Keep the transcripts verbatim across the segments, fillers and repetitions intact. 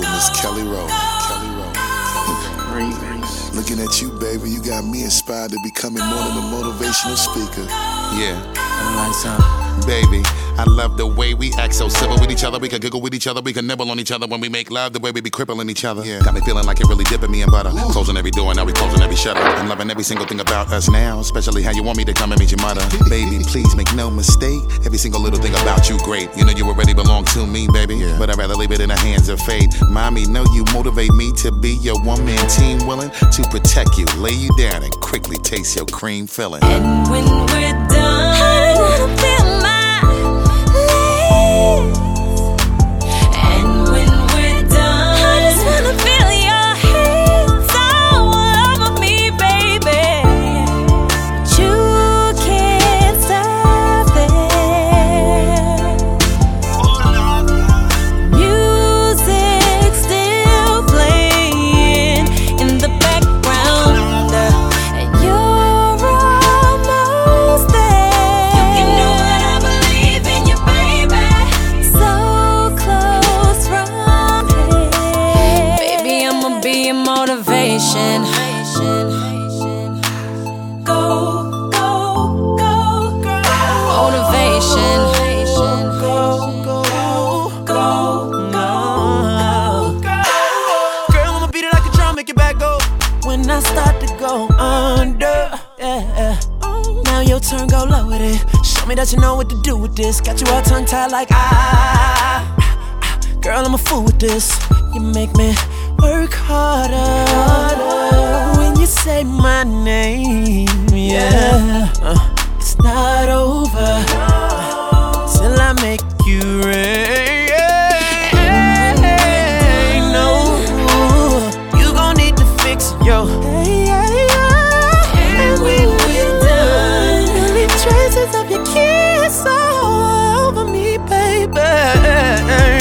beautiful Miss Kelly Rowe. Kelly Rowe. Remix. Looking at you, baby, you got me inspired to becoming more than a motivational speaker. Yeah. Like something. Baby, I love the way we act so civil with each other. We can giggle with each other, we can nibble on each other when we make love. The way we be crippling each other, yeah. Got me feeling like it really dipping me in butter. Closing every door, now we closing every shutter. I'm loving every single thing about us now, especially how you want me to come and meet your mother. Baby, please make no mistake, every single little thing about you great. You know you already belong to me, baby, yeah. But I'd rather leave it in the hands of fate. Mommy, know you motivate me to be your one-man team, willing to protect you, lay you down, and quickly taste your cream filling. And when we're done, I wanna feel my legs. And when we're done, I just wanna feel your hands all over me, baby. But you can't stop it. Music still playing in the background, and you're almost there. You can know that I believe in you, baby. So close from here. Baby, I'ma be your motivation. Go, go, go, go. Motivation. Go, go, go, go, go. Girl, I'ma beat it like a drum, make your back go. When I start to go under, yeah. Now your turn, go low with it. Show me that you know what to do with this. Got you all tongue tied like ah. Girl, I'm a fool with this. You make me work harder when you say my name, yeah. Uh, it's not over till I make you rain. No, you gon' need to fix yo. And when we're done, Leave traces of your kiss all over me, baby.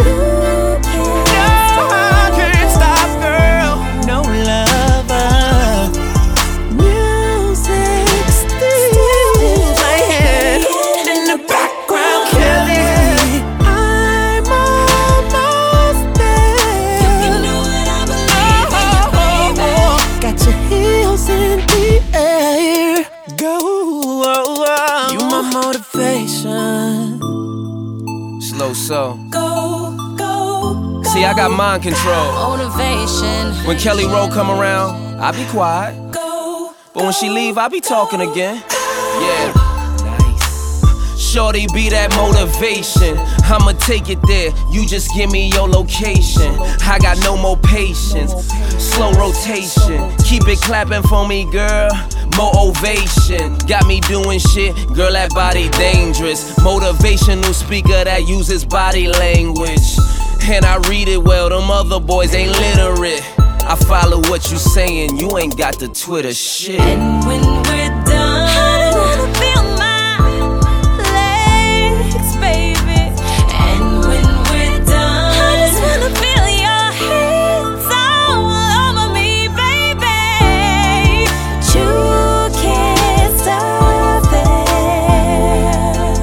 Slow so. go, go, See, I got mind control. motivation. When Kelly Rowe come around, I be quiet. Go, But when she leave, I be talking again. Yeah. Nice. Shorty be that motivation. I'ma take it there. You just give me your location. I got no more patience. Slow rotation. Keep it clapping for me, girl. More ovation. Got me doing shit. Girl, that body dangerous. Motivational speaker that uses body language. And I read it well. Them other boys ain't literate. I follow what you saying. You ain't got the Twitter shit. and when we're done, I wanna feel my legs, baby. And when we're done, I just wanna feel your hands all over me, baby. But you can't stop it.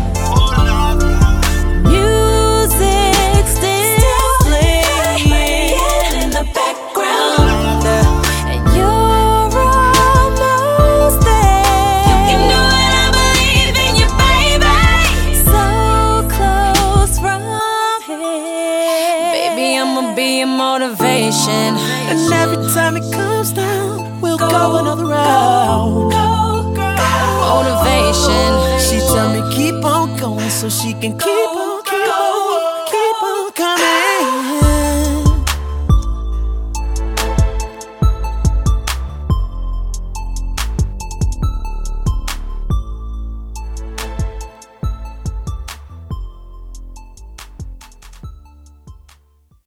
Music still playing in the background, and you're almost there. You can know that I believe in you, baby. So close from here. Baby, I'ma be your motivation. And every time it comes down, we'll go another round. Go, go, motivation. She tell me keep on going so she can keep on